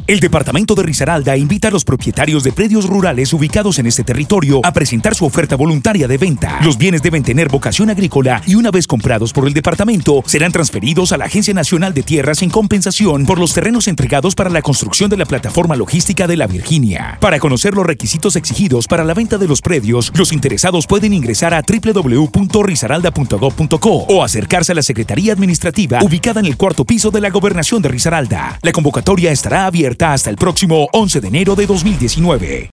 El departamento de Risaralda invita a los propietarios de predios rurales ubicados en este territorio a presentar su oferta voluntaria de venta. Los bienes deben tener vocación agrícola y una vez comprados por el departamento serán transferidos a la Agencia Nacional de Tierras en compensación por los terrenos entregados para la construcción de la plataforma logística de la Virginia. Para conocer los requisitos exigidos para la venta de los predios, los interesados pueden ingresar a www.risaralda.gov.co o acercarse a la Secretaría Administrativa ubicada en el 4º piso de la Gobernación de Risaralda. La convocatoria estará abierta hasta el próximo 11 de enero de 2019.